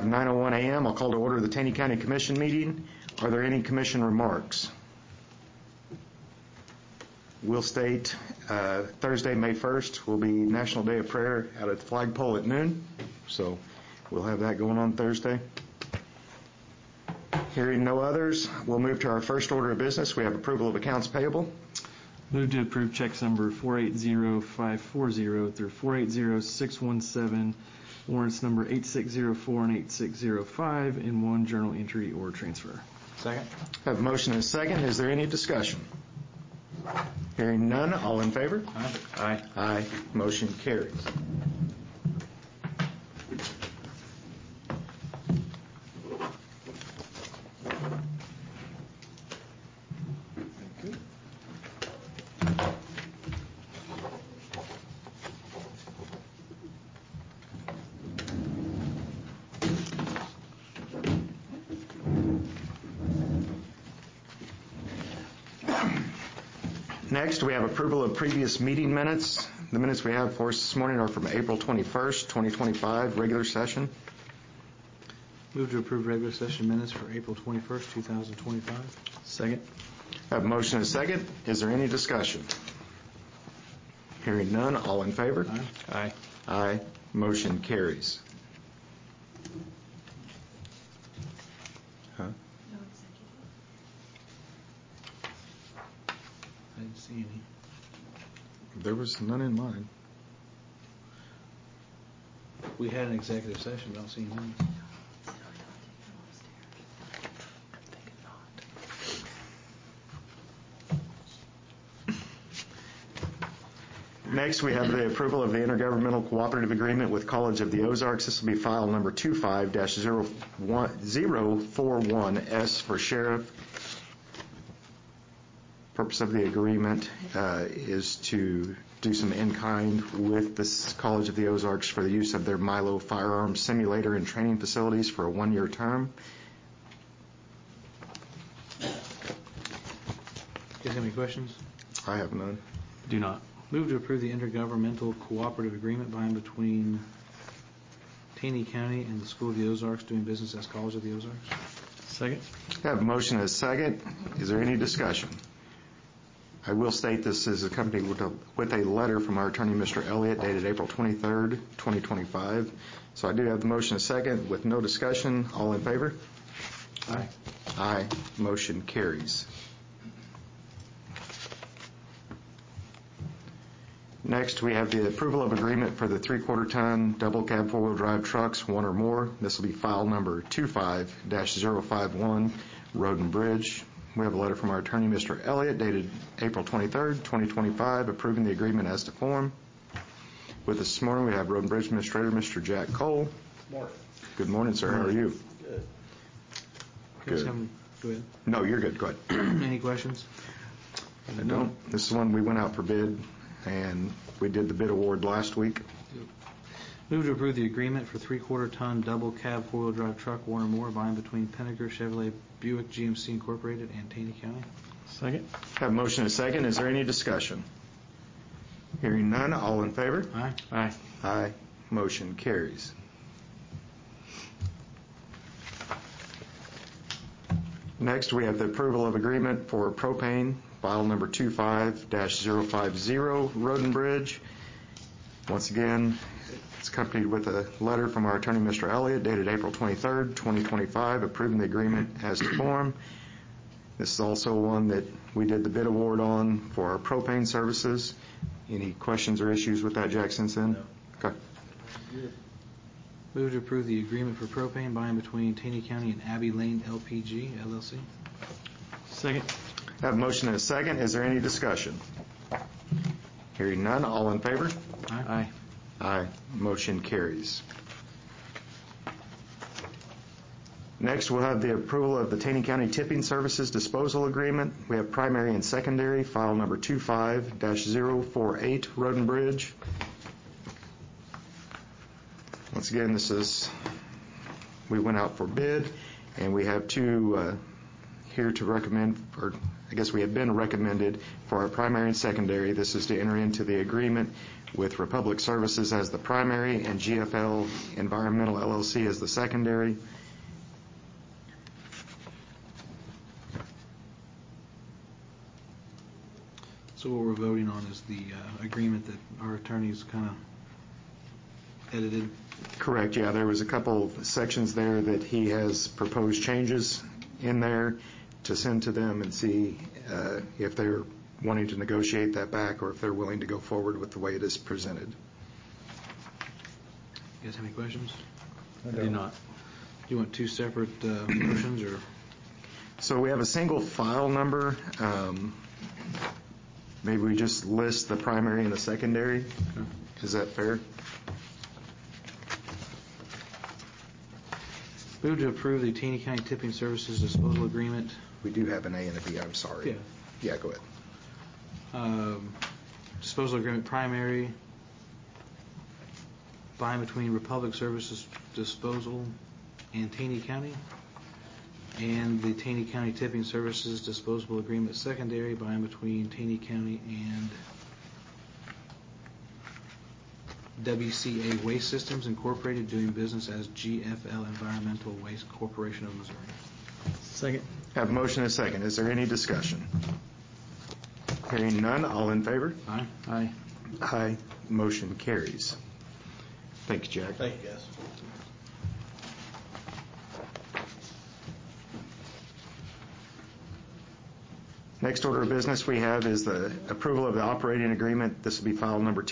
have 9:01 a.m. I'll call to order the Taney County Commission meeting. Are there any commission remarks? We'll state Thursday, May 1st, will be National Day of Prayer out at the flagpole at noon. So we'll have that going on Thursday. Hearing no others, we'll move to our first order of business. We have approval of accounts payable. Move to approve checks number 480540 through 480617, warrants number 8604 and 8605, in one journal entry or transfer. Second. I have a motion and a second. Is there any discussion? Hearing none, all in favor? Aye. Aye. Aye. Motion carries. Next, we have approval of previous meeting minutes. The minutes we have for us this morning are from April 21st, 2025, regular session. Move to approve regular session minutes for April 21st, 2025. Second. I have a motion and a second. Is there any discussion? Hearing none, all in favor? Aye. Aye. Aye. Motion carries. Huh? I didn't see any. There was none in mine. We had an executive session, but I don't see any. Next, we have the approval of the intergovernmental cooperative agreement with College of the Ozarks. This will be file number 25-041S for sheriff. Purpose of the agreement is to do some in-kind with the College of the Ozarks for the use of their Milo firearms simulator and training facilities for a one-year term. You guys have any questions? I have none. Do not. Move to approve the intergovernmental cooperative agreement by and between Taney County and the School of the Ozarks doing business as College of the Ozarks. Second. I have a motion and a second. Is there any discussion? I will state this is accompanied with a letter from our attorney, Mr. Elliott, dated April 23rd, 2025. So I do have the motion and a second with no discussion. All in favor? Aye. Aye. Motion carries. Next, we have the approval of agreement for the 3/4 ton double cab four-wheel drive trucks, one or more. This will be file number 25-051, Road and Bridge. We have a letter from our attorney, Mr. Elliott, dated April 23rd, 2025, approving the agreement as to form. With us this morning, we have Road and Bridge Administrator, Mr. Jack Cole. Good morning. Good morning, sir. How are you? Good. Good. Go ahead. No, you're good. Go ahead. Any questions? I don't. This is one we went out for bid, and we did the bid award last week. Move to approve the agreement for 3/4 ton double cab four-wheel drive truck, one or more, by and between Penneker Chevrolet Buick GMC Incorporated and Taney County. Second. Have a motion and a second. Is there any discussion? Hearing none, all in favor? Aye. Aye. Aye. Motion carries. Next, we have the approval of agreement for propane, file number 25-050, Road and Bridge. Once again, it's accompanied with a letter from our attorney, Mr. Elliott, dated April 23rd, 2025, approving the agreement as to form. This is also one that we did the bid award on for our propane services. Any questions or issues with that, Jack, since then? No. Okay. Move to approve the agreement for propane by and between Taney County and Abbey Lane LPG, LLC. Second. I have a motion and a second. Is there any discussion? Hearing none, all in favor? Aye. Aye. Motion carries. Next, we'll have the approval of the Taney County Tipping Services Disposal Agreement. We have primary and secondary, file number 25-048, Road and Bridge. Once again, we went out for bid, and we have two here to recommend, or I guess we have been recommended for our primary and secondary. This is to enter into the agreement with Republic Services as the primary and GFL Environmental LLC as the secondary. So what we're voting on is the agreement that our attorneys kind of edited. Correct, yeah, there was a couple sections there that he has proposed changes in there to send to them and see if they're wanting to negotiate that back or if they're willing to go forward with the way it is presented. You guys have any questions? I do not. Do you want two separate motions or? So we have a single file number. Maybe we just list the primary and the secondary. Is that fair? Move to approve the Taney County Tipping Services Disposal Agreement. We do have an A and a B, I'm sorry. Yeah, go ahead. Disposal Agreement primary by and between Republic Services Disposal and Taney County, and the Taney County Tipping Services Disposable Agreement secondary by and between Taney County and WCA Waste Systems Incorporated, doing business as GFL Environmental Waste Corporation of Missouri. Second. Have a motion and a second. Is there any discussion? Hearing none, all in favor? Aye. Aye. Aye. Motion carries. Thank you, Jack. Thank you, guys. Next order of business we have is the approval of the operating agreement. This will be file number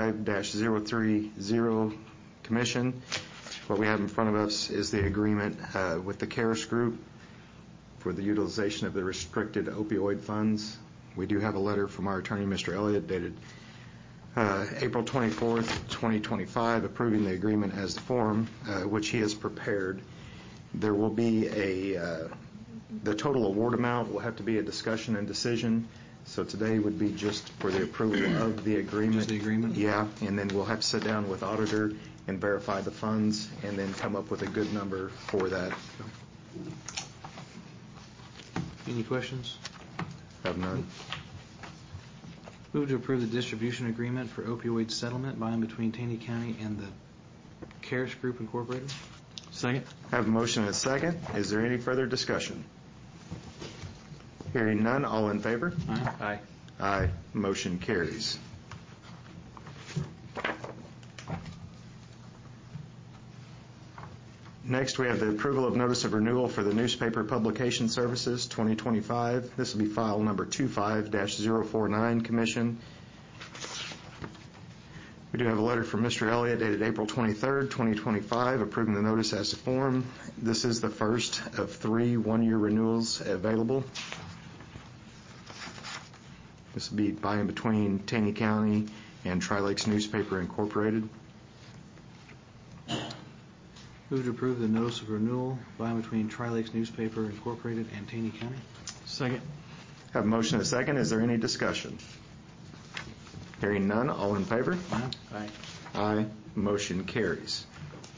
25-030, Commission. What we have in front of us is the agreement with the CARES Group for the utilization of the restricted opioid funds. We do have a letter from our attorney, Mr. Elliott, dated April 24th, 2025, approving the agreement as the form, which he has prepared. There will be the total award amount will have to be a discussion and decision. So today would be just for the approval of the agreement. Just the agreement? Yeah, and then we'll have to sit down with auditor and verify the funds and then come up with a good number for that. Any questions? Have none. Move to approve the distribution agreement for opioid settlement by and between Taney County and the CARES Group Incorporated. Second. Have a motion and a second. Is there any further discussion? Hearing none, all in favor? Aye. Aye. Aye. Motion carries. Next, we have the approval of notice of renewal for the newspaper publication services 2025. This will be file number 25-049, Commission. We do have a letter from Mr. Elliott dated April 23rd, 2025, approving the notice as to form. This is the first of 3 one-year renewals available. This will be by and between Taney County and Tri-Lakes Newspaper Incorporated. Move to approve the notice of renewal by and between Tri-Lakes Newspaper Incorporated and Taney County. Second. Have a motion and a second. Is there any discussion? Hearing none, all in favor? Aye. Aye. Aye. Motion carries.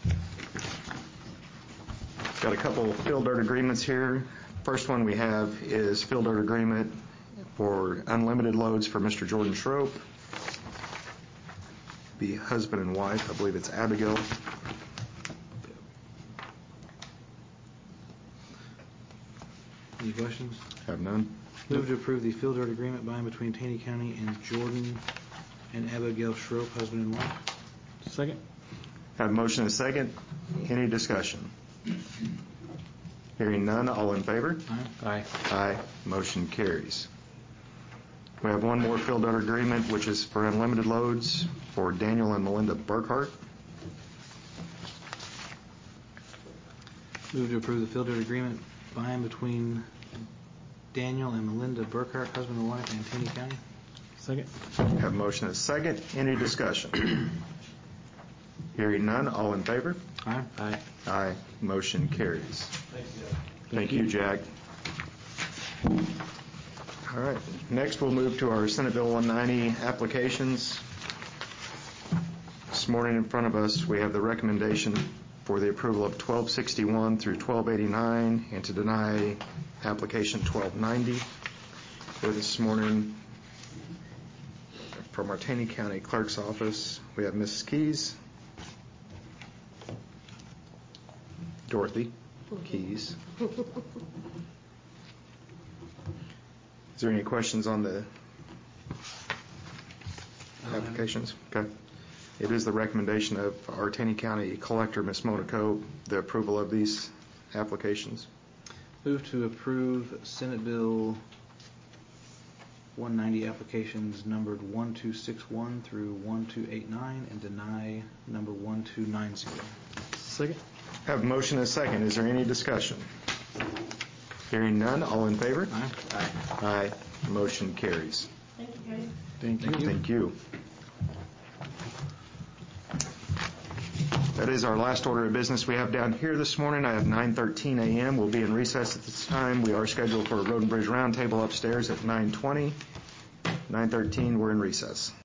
Got a couple field dirt agreements here. First one we have is field dirt agreement for unlimited loads for Mr. Jordan Schroep. Be husband and wife. I believe it's Abigail. Any questions? Have none. Move to approve the field dirt agreement by and between Taney County and Jordan and Abigail Schroep, husband and wife. Second. Have a motion and a second. Any discussion? Hearing none, all in favor? Aye. Aye. Aye. Motion carries. We have one more field dirt agreement, which is for unlimited loads for Daniel and Melinda Burkhart. Move to approve the field dirt agreement by and between Daniel and Melinda Burkhart, husband and wife, and Taney County. Second. Have a motion and a second. Any discussion? Hearing none, all in favor? Aye. Aye. Aye. Motion carries. Thank you, Jack. All right. Next, we'll move to our Senate Bill 190 applications. This morning in front of us, we have the recommendation for the approval of 1261 through 1289 and to deny application 1290. For this morning, From our Taney County Clerk's Office, we have Mrs. Keys. Dorothy Keys. Is there any questions on the applications? Okay. It is the recommendation of our Taney County Collector, Ms. Monaco, the approval of these applications. Move to approve Senate Bill 190 applications numbered 1261 through 1289 and deny number 1290. Second. Have a motion and a second. Is there any discussion? Hearing none, all in favor? Aye. Aye. Motion carries. Thank you, Cody. Thank you. Thank you. That is our last order of business we have down here this morning. I have 9:13 a.m. We'll be in recess at this time. We are scheduled for a Road and Bridge Roundtable upstairs at 9:20. 9:13, we're in recess.